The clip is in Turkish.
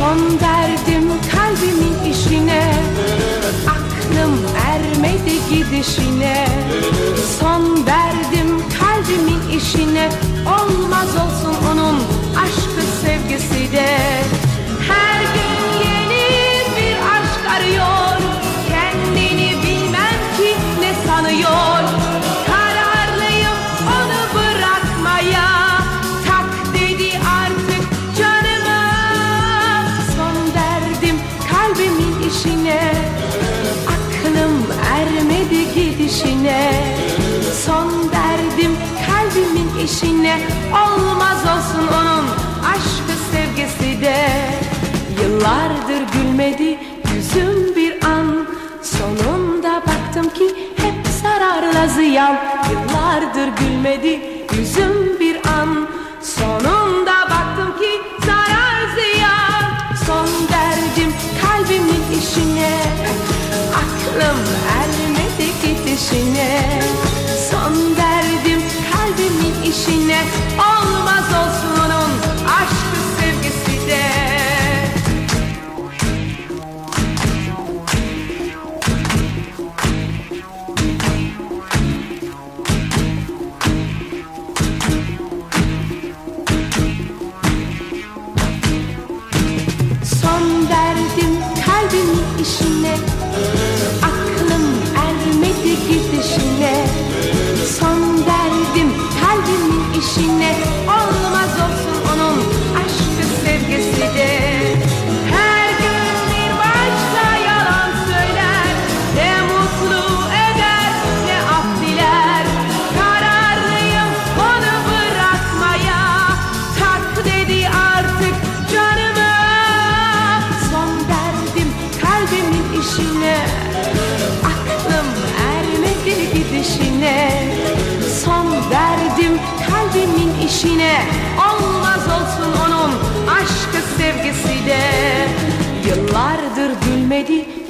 Son verdim kalbimin işine, aklım ermedi gidişine. Son verdim kalbimin işine, olmaz olsun onun aşkı sevgisi de. Her gün yeni bir aşk arıyor, kendini bilmem ki ne sanıyor. Kararlıyım onu bırakmaya, tak dedi artık canıma. Son verdim kalbimin işine, aklım ermedi gidişine. Son verdim kalbimin işine, olmaz olsun onun aşkı sevgisi de. Yıllardır gülmedi yüzüm bir an, sonunda baktım ki hep zararla ziyan. Yıllardır gülmedi yüzüm bir an, sonunda baktım ki zarar ziyan. Son verdim kalbimin işine, aklım ermedi gidişine. Son verdim kalbimin işine, olmaz olsun onun aşkı sevgisi de. Son verdim kalbimin işine, aklım ermedi gidişine. Son verdim kalbimin işine, olmaz olsun onun aşkı sevgisi de. Her gün bir başka yalan söyler, ne mutlu eder ne af diler. Kararlıyım onu bırakmaya, tak dedi artık canıma. Son verdim kalbimin işine, aklım ermedi gidişine. Son verdim kalbimin işine, olmaz olsun onun aşkı sevgisi de. Yıllardır gülmedi